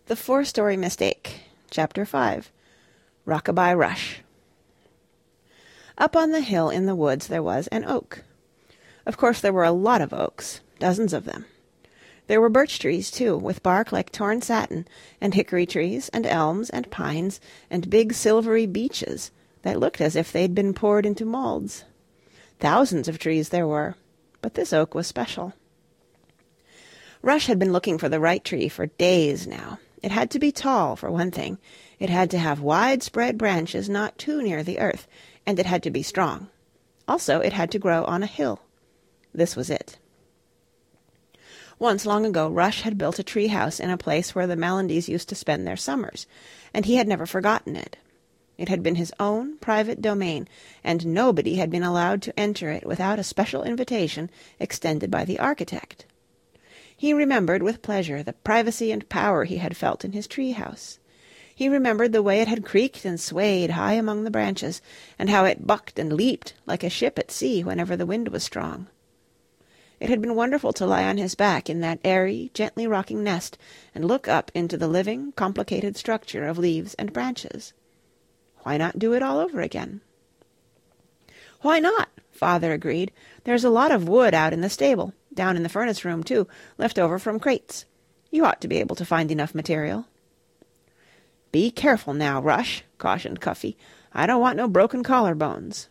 The Four-Story Mistake, Chapter 5, Rock-a-Bye Rush. Up on the hill in the woods there was an oak. Of course there were a lot of oaks, dozens of them. There were birch trees, too, with bark like torn satin, and hickory trees, and elms, and pines, and big silvery beeches that looked as if they'd been poured into molds. Thousands of trees there were, but this oak was special. Rush had been looking for the right tree for days now. It had to be tall, for one thing. It had to have wide-spread branches not too near the earth, and it had to be strong. Also, it had to grow on a hill. This was it. Once, long ago, Rush had built a tree house in a place where the Mellandys used to spend their summers, and he had never forgotten it. It had been his own private domain, and nobody had been allowed to enter it without a special invitation extended by the architect. He remembered with pleasure the privacy and power he had felt in his tree house. He remembered the way it had creaked and swayed high among the branches, and how it bucked and leaped like a ship at sea whenever the wind was strong. It had been wonderful to lie on his back in that airy, gently rocking nest and look up into the living, complicated structure of leaves and branches. Why not do it all over again? "Why not?" Father agreed. "There's a lot of wood out in the stable, down in the furnace room, too, left over from crates. You ought to be able to find enough material." "Be careful now, Rush," cautioned Cuffy. "I don't want no broken collarbones."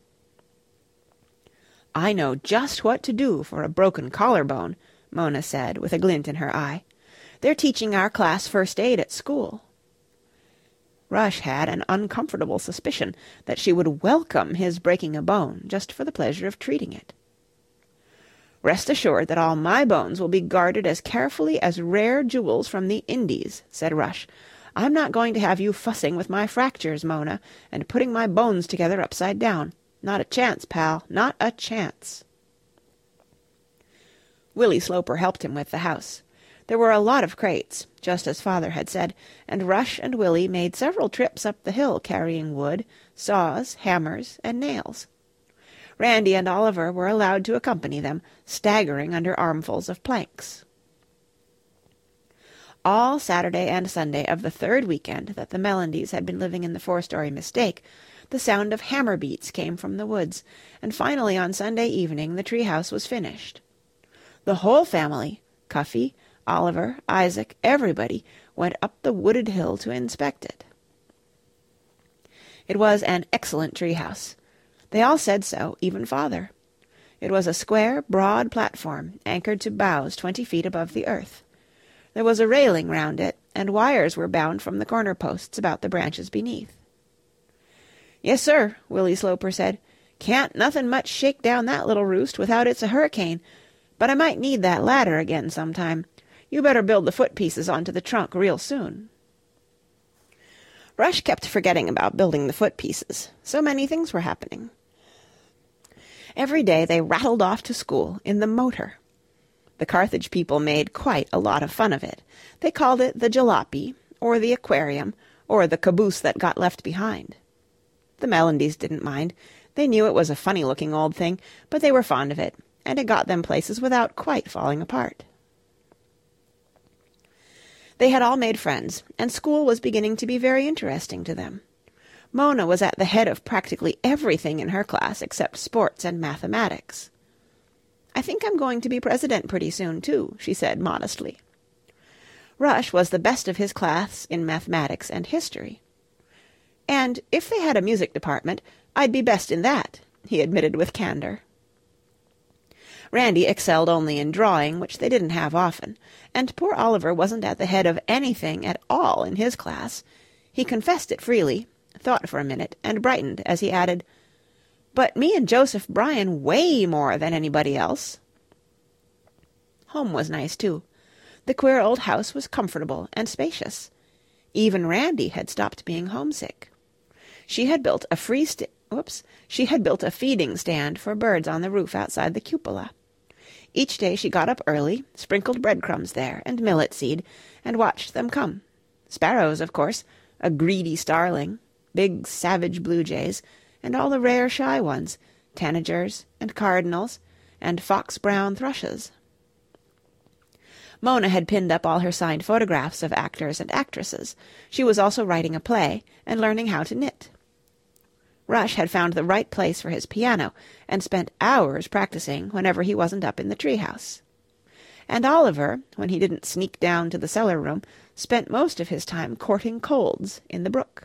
"I know just what to do for a broken collarbone," Mona said, with a glint in her eye. "They're teaching our class first aid at school." Rush had an uncomfortable suspicion that she would welcome his breaking a bone just for the pleasure of treating it. "Rest assured that all my bones will be guarded as carefully as rare jewels from the Indies," said Rush. "I'm not going to have you fussing with my fractures, Mona, and putting my bones together upside down. Not a chance, pal, not a chance." Willie Sloper helped him with the house. There were a lot of crates, just as Father had said, and Rush and Willie made several trips up the hill carrying wood, saws, hammers, and nails. Randy and Oliver were allowed to accompany them, staggering under armfuls of planks. All Saturday and Sunday of the third weekend that the Mellandys had been living in the Four-Story Mistake, the sound of hammer beats came from the woods, and finally on Sunday evening the tree-house was finished. The whole family, Cuffy, Oliver, Isaac, everybody, went up the wooded hill to inspect it. It was an excellent tree-house. They all said so, even Father. It was a square, broad platform, anchored to boughs 20 feet above the earth. There was a railing round it, and wires were bound from the corner posts about the branches beneath. "Yes, sir," Willie Sloper said. "Can't nothin' much shake down that little roost without it's a hurricane. But I might need that ladder again sometime. You better build the foot-pieces onto the trunk real soon." Rush kept forgetting about building the foot-pieces. So many things were happening. Every day they rattled off to school in the motor. The Carthage people made quite a lot of fun of it. They called it the jalopy, or the aquarium, or the caboose that got left behind. The Mellandys didn't mind. They knew it was a funny-looking old thing, but they were fond of it, and it got them places without quite falling apart. They had all made friends, and school was beginning to be very interesting to them. Mona was at the head of practically everything in her class except sports and mathematics. "I think I'm going to be president pretty soon, too," she said modestly. Rush was the best of his class in mathematics and history. "And if they had a music department, I'd be best in that," he admitted with candor. Randy excelled only in drawing, which they didn't have often, and poor Oliver wasn't at the head of anything at all in his class. He confessed it freely, thought for a minute, and brightened as he added, "But me and Joseph Bryan way more than anybody else." Home was nice, too. The queer old house was comfortable and spacious. Even Randy had stopped being homesick. She had built a feeding stand for birds on the roof outside the cupola. Each day she got up early, sprinkled breadcrumbs there, and millet seed, and watched them come. Sparrows, of course, a greedy starling, big savage blue jays, and all the rare shy ones, tanagers and cardinals, and fox-brown thrushes. Mona had pinned up all her signed photographs of actors and actresses. She was also writing a play and learning how to knit. Rush had found the right place for his piano and spent hours practicing whenever he wasn't up in the treehouse. And Oliver, when he didn't sneak down to the cellar room, spent most of his time courting colds in the brook.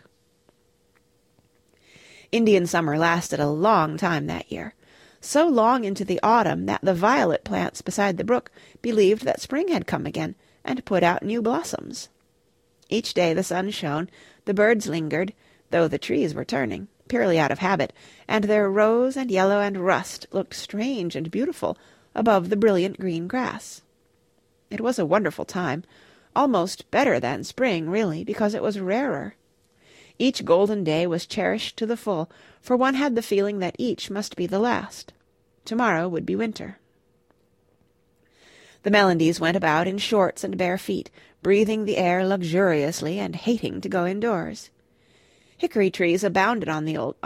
Indian summer lasted a long time that year, so long into the autumn that the violet plants beside the brook believed that spring had come again and put out new blossoms. Each day the sun shone, the birds lingered, though the trees were turning, purely out of habit, and their rose and yellow and rust looked strange and beautiful above the brilliant green grass. It was a wonderful time, almost better than spring, really, because it was rarer. Each golden day was cherished to the full, for one had the feeling that each must be the last. Tomorrow would be winter. The Mellandys went about in shorts and bare feet, breathing the air luxuriously and hating to go indoors. Hickory trees abounded on the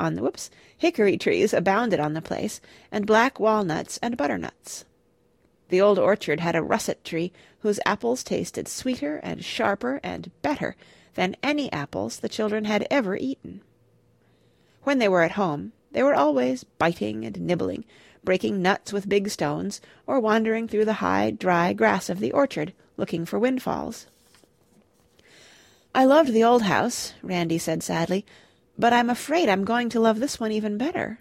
place, and black walnuts and butternuts. The old orchard had a russet tree whose apples tasted sweeter and sharper and better than any apples the children had ever eaten. When they were at home, they were always biting and nibbling, breaking nuts with big stones, or wandering through the high, dry grass of the orchard, looking for windfalls. "I loved the old house," Randy said sadly, "but I'm afraid I'm going to love this one even better."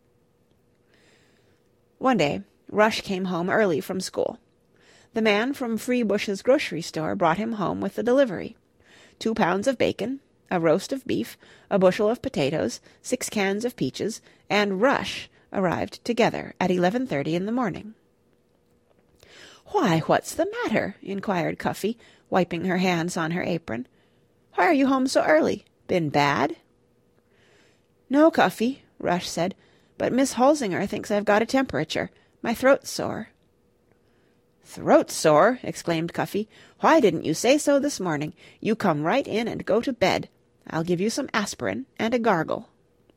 One day, Rush came home early from school. The man from Freebush's grocery store brought him home with the delivery: 2 pounds of bacon, a roast of beef, a bushel of potatoes, 6 cans of peaches, and Rush arrived together at 11:30 in the morning. "Why, what's the matter?" inquired Cuffy, wiping her hands on her apron. "Why are you home so early? Been bad?" "No, Cuffy," Rush said, "but Miss Holsinger thinks I've got a temperature. My throat's sore." "Throat sore!" exclaimed Cuffy. "Why didn't you say so this morning? You come right in and go to bed. I'll give you some aspirin and a gargle."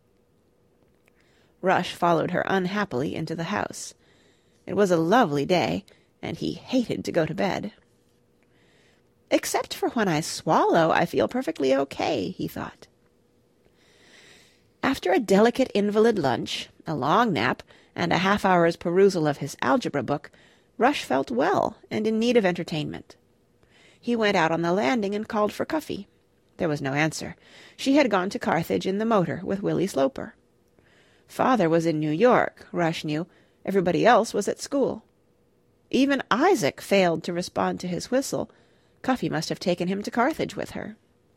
Rush followed her unhappily into the house. It was a lovely day, and he hated to go to bed. "Except for when I swallow, I feel perfectly okay," he thought. After a delicate invalid lunch, a long nap, and a half-hour's perusal of his algebra book, Rush felt well and in need of entertainment. He went out on the landing and called for Cuffy. There was no answer. She had gone to Carthage in the motor with Willie Sloper. Father was in New York, Rush knew. Everybody else was at school. Even Isaac failed to respond to his whistle. Cuffy must have taken him to Carthage with her.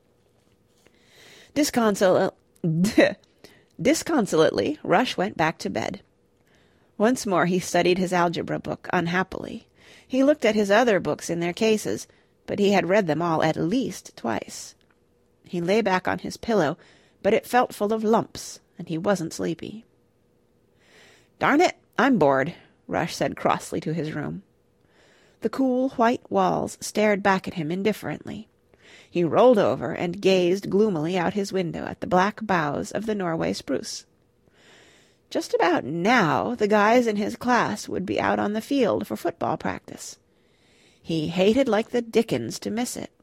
Disconsolately, Rush went back to bed. Once more he studied his algebra book unhappily. He looked at his other books in their cases, but he had read them all at least twice. He lay back on his pillow, but it felt full of lumps, and he wasn't sleepy. "Darn it, I'm bored," Rush said crossly to his room. The cool white walls stared back at him indifferently. He rolled over and gazed gloomily out his window at the black boughs of the Norway spruce. Just about now the guys in his class would be out on the field for football practice. He hated like the dickens to miss it.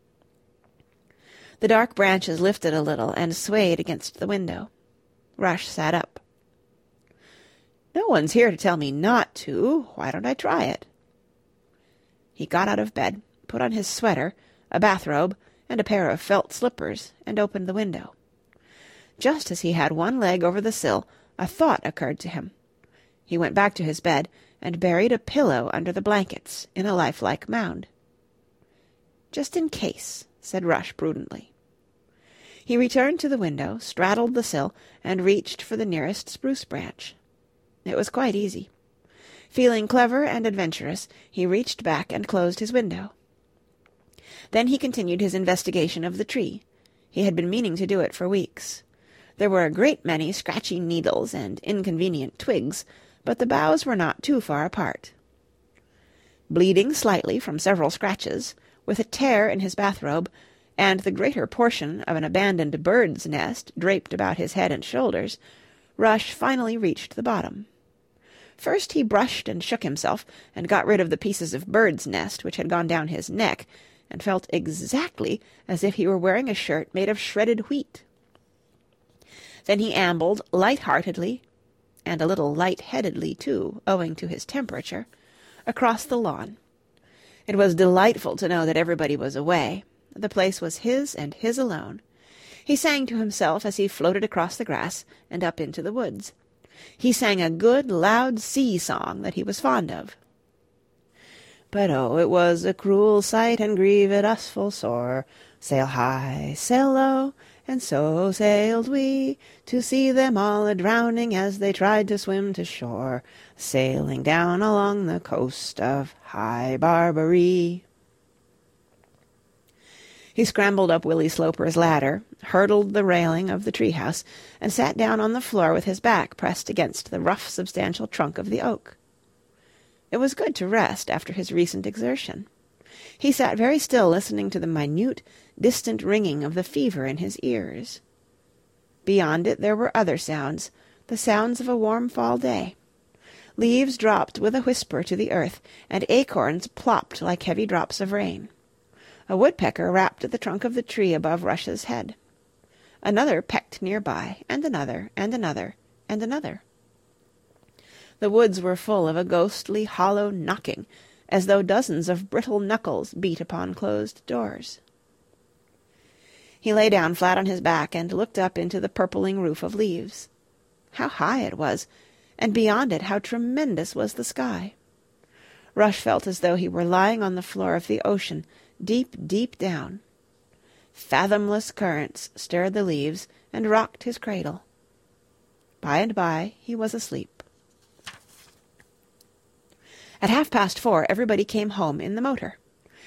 The dark branches lifted a little and swayed against the window. Rush sat up. "No one's here to tell me not to. Why don't I try it?" He got out of bed, put on his sweater, a bathrobe, and a pair of felt slippers, and opened the window. Just as he had one leg over the sill, a thought occurred to him. He went back to his bed and buried a pillow under the blankets in a lifelike mound. "Just in case," said Rush prudently. He returned to the window, straddled the sill, and reached for the nearest spruce branch. It was quite easy. Feeling clever and adventurous, he reached back and closed his window. Then he continued his investigation of the tree. He had been meaning to do it for weeks. There were a great many scratchy needles and inconvenient twigs, but the boughs were not too far apart. Bleeding slightly from several scratches, with a tear in his bathrobe, and the greater portion of an abandoned bird's nest draped about his head and shoulders, Rush finally reached the bottom. First he brushed and shook himself, and got rid of the pieces of bird's nest which had gone down his neck, and felt exactly as if he were wearing a shirt made of shredded wheat. Then he ambled light-heartedly, and a little light-headedly too, owing to his temperature, across the lawn. It was delightful to know that everybody was away. The place was his and his alone. He sang to himself as he floated across the grass and up into the woods. He sang a good, loud sea-song that he was fond of. But oh, it was a cruel sight, and grieved us full sore. Sail high, sail low, and so sailed we, to see them all a-drowning as they tried to swim to shore, sailing down along the coast of High Barbary. He scrambled up Willie Sloper's ladder, hurdled the railing of the tree-house, and sat down on the floor with his back pressed against the rough, substantial trunk of the oak. It was good to rest after his recent exertion. He sat very still, listening to the minute, distant ringing of the fever in his ears. Beyond it there were other sounds, the sounds of a warm fall day. Leaves dropped with a whisper to the earth, and acorns plopped like heavy drops of rain. A woodpecker rapped at the trunk of the tree above Rush's head. Another pecked near by, and another, and another, and another. The woods were full of a ghostly, hollow knocking, as though dozens of brittle knuckles beat upon closed doors. He lay down flat on his back and looked up into the purpling roof of leaves. How high it was, and beyond it how tremendous was the sky. Rush felt as though he were lying on the floor of the ocean, deep, deep down. Fathomless currents stirred the leaves and rocked his cradle. By and by he was asleep. At 4:30 everybody came home in the motor.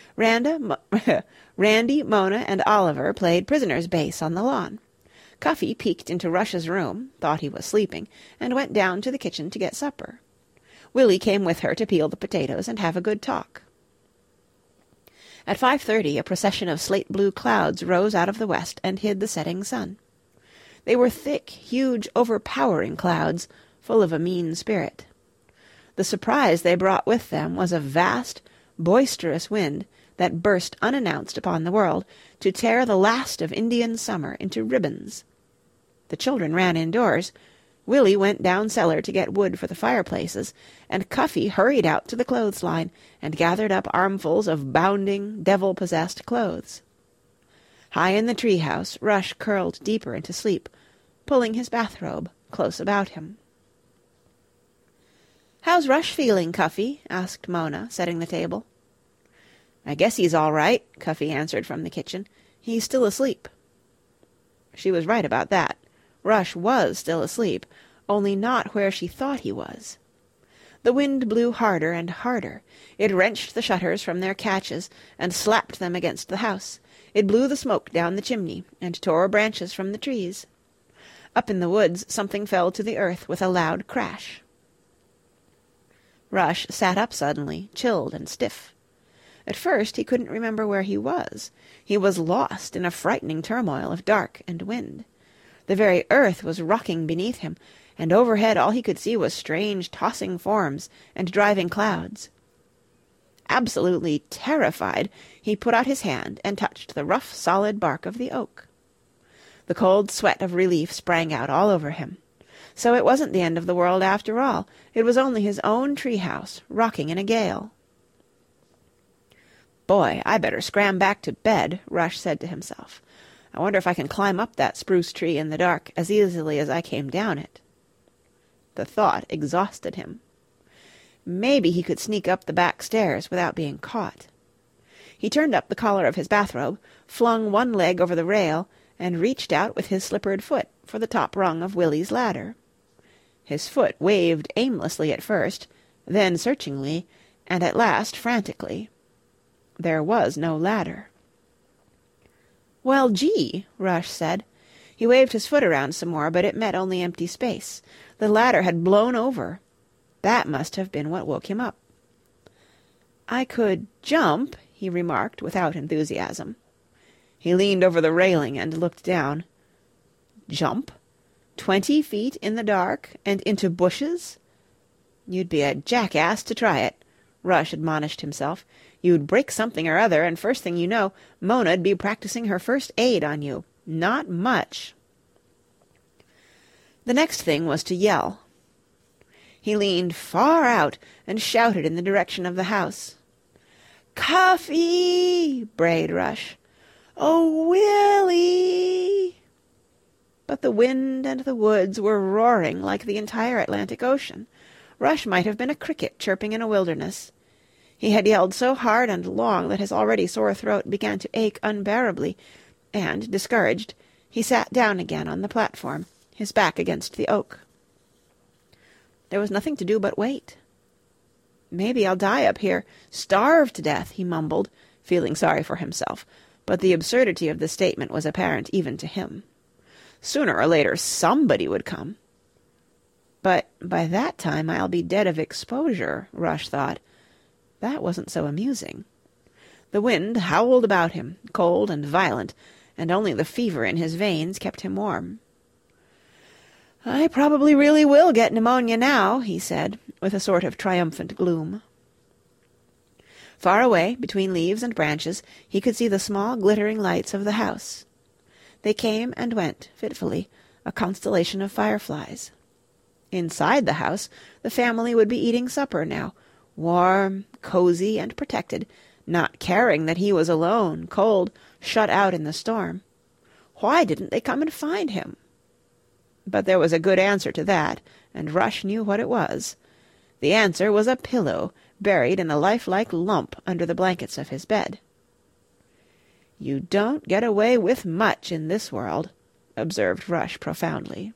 Randy, Mona, and Oliver played prisoner's base on the lawn. Cuffy peeked into Rush's room, thought he was sleeping, and went down to the kitchen to get supper. Willie came with her to peel the potatoes and have a good talk. At 5:30 a procession of slate-blue clouds rose out of the west and hid the setting sun. They were thick, huge, overpowering clouds, full of a mean spirit. The surprise they brought with them was a vast, boisterous wind that burst unannounced upon the world to tear the last of Indian summer into ribbons. The children ran indoors. Willie went down cellar to get wood for the fireplaces, and Cuffy hurried out to the clothesline and gathered up armfuls of bounding, devil-possessed clothes. High in the tree-house, Rush curled deeper into sleep, pulling his bathrobe close about him. "How's Rush feeling, Cuffy?" asked Mona, setting the table. "I guess he's all right," Cuffy answered from the kitchen. "He's still asleep." She was right about that. Rush was still asleep, only not where she thought he was. The wind blew harder and harder. It wrenched the shutters from their catches and slapped them against the house. It blew the smoke down the chimney and tore branches from the trees. Up in the woods something fell to the earth with a loud crash. Rush sat up suddenly, chilled and stiff. At first he couldn't remember where he was. He was lost in a frightening turmoil of dark and wind. The very earth was rocking beneath him, and overhead all he could see was strange tossing forms and driving clouds. Absolutely terrified, he put out his hand and touched the rough, solid bark of the oak. The cold sweat of relief sprang out all over him. So it wasn't the end of the world after all. It was only his own tree-house, rocking in a gale. "Boy, I better scram back to bed," Rush said to himself. "I wonder if I can climb up that spruce tree in the dark as easily as I came down it." The thought exhausted him. Maybe he could sneak up the back stairs without being caught. He turned up the collar of his bathrobe, flung one leg over the rail, and reached out with his slippered foot for the top rung of Willie's ladder. His foot waved aimlessly at first, then searchingly, and at last frantically. There was no ladder. "Well, gee," Rush said. He waved his foot around some more, but it met only empty space. The ladder had blown over. That must have been what woke him up. "I could jump," he remarked without enthusiasm. He leaned over the railing and looked down. Jump? 20 feet in the dark and into bushes? You'd be a jackass to try it, Rush admonished himself. You'd break something or other, and first thing you know, Mona'd be practicing her first aid on you. Not much. The next thing was to yell. He leaned far out and shouted in the direction of the house. "Cuffy!" brayed Rush. "Oh, Willie!" But the wind and the woods were roaring like the entire Atlantic Ocean. Rush might have been a cricket chirping in a wilderness. He had yelled so hard and long that his already sore throat began to ache unbearably, and, discouraged, he sat down again on the platform, his back against the oak. There was nothing to do but wait. "Maybe I'll die up here, starve to death," he mumbled, feeling sorry for himself, but the absurdity of the statement was apparent even to him. Sooner or later somebody would come. But by that time I'll be dead of exposure, Rush thought. That wasn't so amusing. The wind howled about him, cold and violent, and only the fever in his veins kept him warm. "I probably really will get pneumonia now," he said, with a sort of triumphant gloom. Far away, between leaves and branches, he could see the small glittering lights of the house. They came and went fitfully, a constellation of fireflies. Inside the house, the family would be eating supper now, warm, cozy, and protected, not caring that he was alone, cold, shut out in the storm. Why didn't they come and find him? But there was a good answer to that, and Rush knew what it was. The answer was a pillow buried in a lifelike lump under the blankets of his bed. "You don't get away with much in this world," observed Rush profoundly.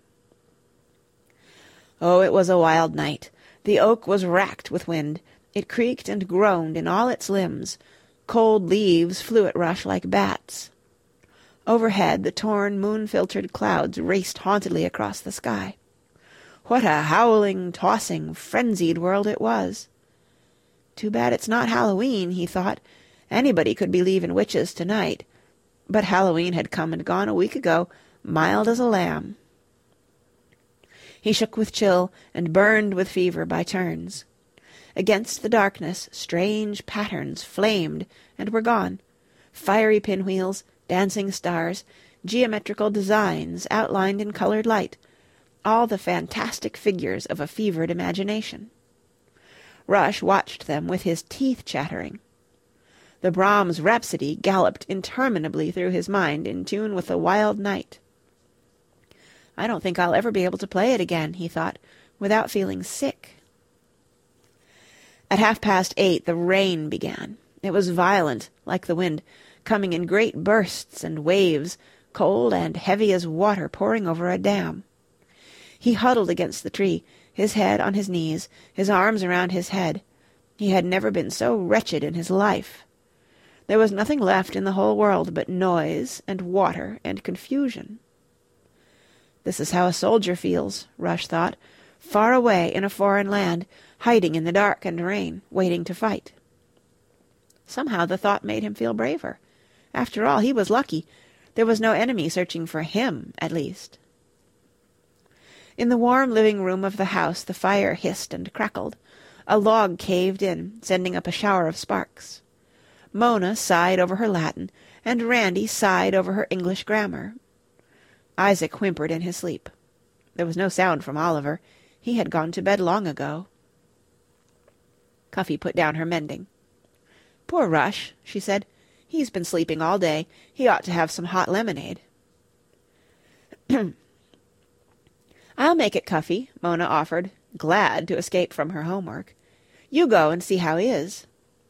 Oh, it was a wild night. The oak was racked with wind. It creaked and groaned in all its limbs. Cold leaves flew at Rush like bats. Overhead the torn, moon-filtered clouds raced hauntedly across the sky. What a howling, tossing, frenzied world it was! Too bad it's not Halloween, he thought. Anybody could believe in witches tonight. But Halloween had come and gone a week ago, mild as a lamb. He shook with chill and burned with fever by turns. Against the darkness strange patterns flamed and were gone. Fiery pinwheels, dancing stars, geometrical designs outlined in colored light, all the fantastic figures of a fevered imagination. Rush watched them with his teeth chattering. The Brahms Rhapsody galloped interminably through his mind in tune with the wild night. I don't think I'll ever be able to play it again, he thought, without feeling sick. At 8:30 the rain began. It was violent, like the wind, coming in great bursts and waves, cold and heavy as water pouring over a dam. He huddled against the tree, his head on his knees, his arms around his head. He had never been so wretched in his life. There was nothing left in the whole world but noise and water and confusion. This is how a soldier feels, Rush thought, far away in a foreign land, hiding in the dark and rain, waiting to fight. Somehow the thought made him feel braver. After all, he was lucky. There was no enemy searching for him, at least. In the warm living room of the house the fire hissed and crackled. A log caved in, sending up a shower of sparks. Mona sighed over her Latin, and Randy sighed over her English grammar. Isaac whimpered in his sleep. There was no sound from Oliver. He had gone to bed long ago. Cuffy put down her mending. "Poor Rush," she said. "He's been sleeping all day. He ought to have some hot lemonade." "I'll make it, Cuffy," Mona offered, glad to escape from her homework. "You go and see how he is."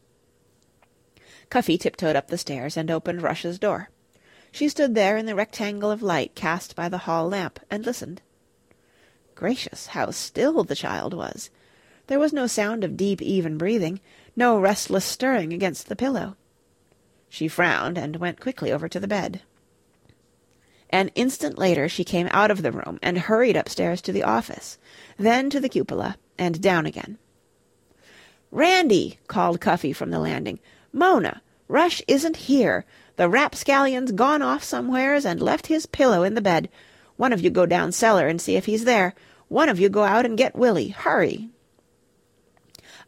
Cuffy tiptoed up the stairs and opened Rush's door. She stood there in the rectangle of light cast by the hall lamp and listened. Gracious, how still the child was! There was no sound of deep, even breathing, no restless stirring against the pillow. She frowned and went quickly over to the bed. An instant later she came out of the room and hurried upstairs to the office, then to the cupola, and down again. "Randy!" called Cuffy from the landing. "Mona! Rush isn't here. The rapscallion's gone off somewheres and left his pillow in the bed. One of you go down cellar and see if he's there. One of you go out and get Willie. Hurry!"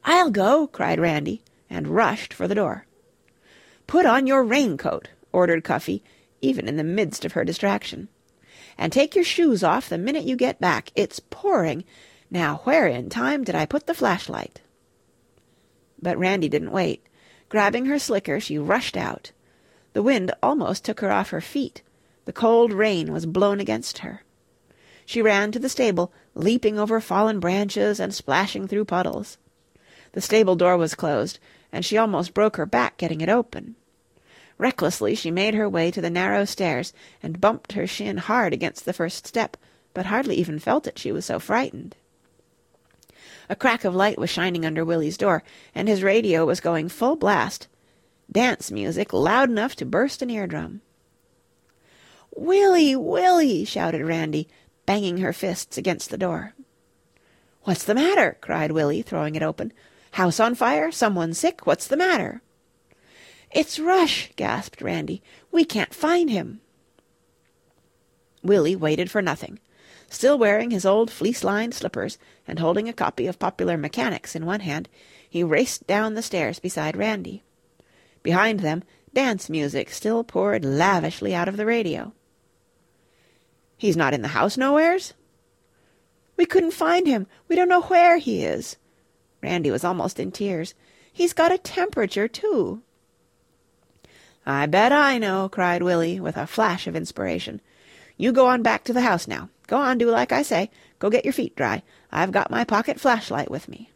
"I'll go," cried Randy, and rushed for the door. "Put on your raincoat," ordered Cuffy, even in the midst of her distraction. "And take your shoes off the minute you get back. It's pouring. Now where in time did I put the flashlight?" But Randy didn't wait. Grabbing her slicker, she rushed out. The wind almost took her off her feet. The cold rain was blown against her. She ran to the stable, leaping over fallen branches and splashing through puddles. The stable door was closed, and she almost broke her back getting it open. Recklessly she made her way to the narrow stairs and bumped her shin hard against the first step, but hardly even felt it, she was so frightened. A crack of light was shining under Willie's door, and his radio was going full blast. Dance music loud enough to burst an eardrum. "Willie, Willie!" shouted Randy, banging her fists against the door. "What's the matter?" cried Willie, throwing it open. "House on fire? Someone sick? What's the matter?" "It's Rush!" gasped Randy. "We can't find him." Willie waited for nothing. Still wearing his old fleece-lined slippers and holding a copy of Popular Mechanics in one hand, he raced down the stairs beside Randy. Behind them, dance music still poured lavishly out of the radio. "He's not in the house nowheres?" "We couldn't find him. We don't know where he is." Randy was almost in tears. "He's got a temperature, too." "I bet I know," cried Willie, with a flash of inspiration. "You go on back to the house now. Go on, do like I say. Go get your feet dry. I've got my pocket flashlight with me."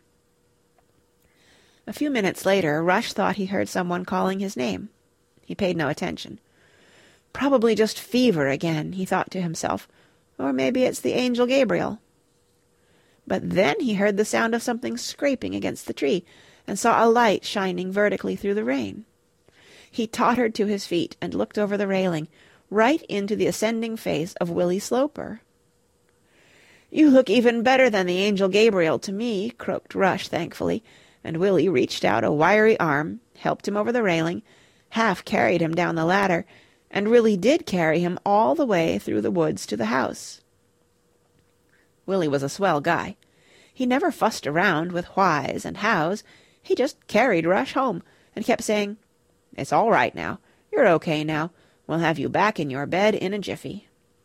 A few minutes later, Rush thought he heard someone calling his name. He paid no attention. "Probably just fever again," he thought to himself. "Or maybe it's the angel Gabriel." But then he heard the sound of something scraping against the tree, and saw a light shining vertically through the rain. He tottered to his feet and looked over the railing, right into the ascending face of Willie Sloper. "You look even better than the angel Gabriel to me," croaked Rush thankfully, and Willie reached out a wiry arm, helped him over the railing, half carried him down the ladder, and really did carry him all the way through the woods to the house. Willie was a swell guy. He never fussed around with whys and hows. He just carried Rush home and kept saying, "It's all right now. You're okay now. We'll have you back in your bed in a jiffy."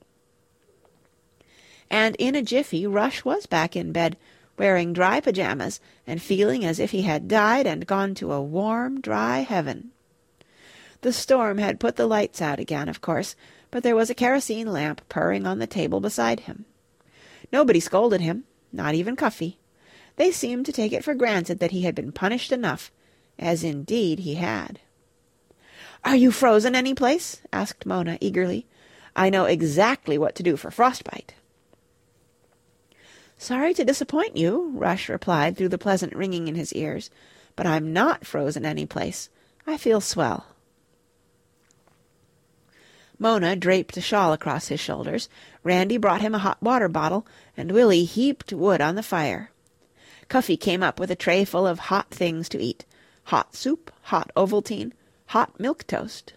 And in a jiffy Rush was back in bed, wearing dry pajamas and feeling as if he had died and gone to a warm, dry heaven. The storm had put the lights out again, of course, but there was a kerosene lamp purring on the table beside him. Nobody scolded him, not even Cuffy. They seemed to take it for granted that he had been punished enough, as indeed he had. "Are you frozen any place?" asked Mona eagerly. "I know exactly what to do for frostbite." "Sorry to disappoint you," Rush replied through the pleasant ringing in his ears, "but I'm not frozen any place. I feel swell." Mona draped a shawl across his shoulders, Randy brought him a hot water bottle, and Willie heaped wood on the fire. Cuffy came up with a tray full of hot things to eat, hot soup, hot Ovaltine, hot milk toast.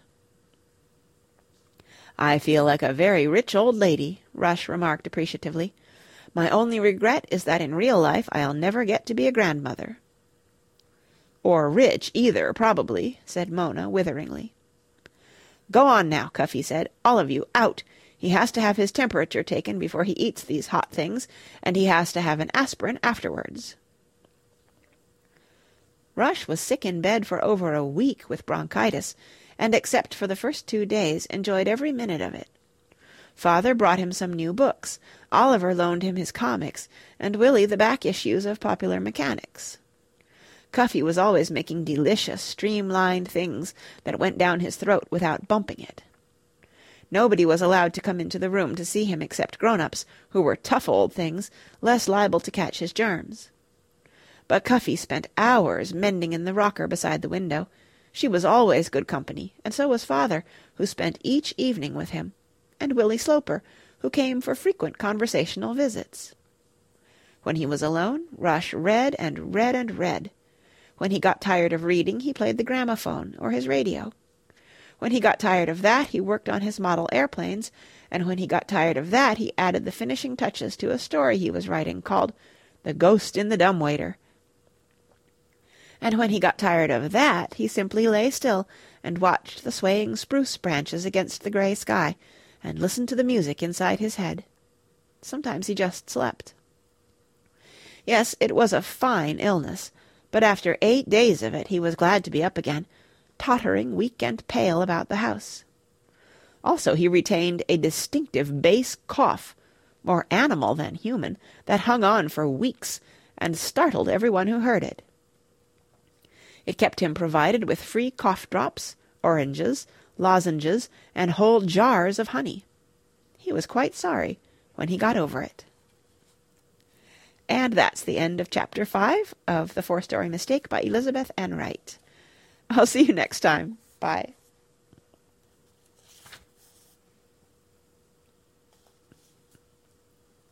"I feel like a very rich old lady," Rush remarked appreciatively. "My only regret is that in real life I'll never get to be a grandmother." "Or rich either, probably," said Mona witheringly. "Go on now," Cuffy said. "All of you, out. He has to have his temperature taken before he eats these hot things, and he has to have an aspirin afterwards." Rush was sick in bed for over a week with bronchitis, and except for the first 2 days enjoyed every minute of it. Father brought him some new books, Oliver loaned him his comics, and Willie the back issues of Popular Mechanics. Cuffy was always making delicious, streamlined things that went down his throat without bumping it. Nobody was allowed to come into the room to see him except grown-ups, who were tough old things, less liable to catch his germs. But Cuffy spent hours mending in the rocker beside the window. She was always good company, and so was Father, who spent each evening with him, and Willie Sloper, who came for frequent conversational visits. When he was alone, Rush read and read and read. When he got tired of reading, he played the gramophone or his radio. When he got tired of that, he worked on his model airplanes, and when he got tired of that, he added the finishing touches to a story he was writing called The Ghost in the Dumbwaiter. And when he got tired of that, he simply lay still and watched the swaying spruce branches against the grey sky, and listened to the music inside his head. Sometimes he just slept. Yes, it was a fine illness, but after 8 days of it he was glad to be up again, tottering weak and pale about the house. Also he retained a distinctive bass cough, more animal than human, that hung on for weeks, and startled everyone who heard it. It kept him provided with free cough-drops, oranges, lozenges, and whole jars of honey. He was quite sorry when he got over it. And that's the end of Chapter 5 of The Four-Story Mistake by Elizabeth Ann Wright. I'll see you next time. Bye.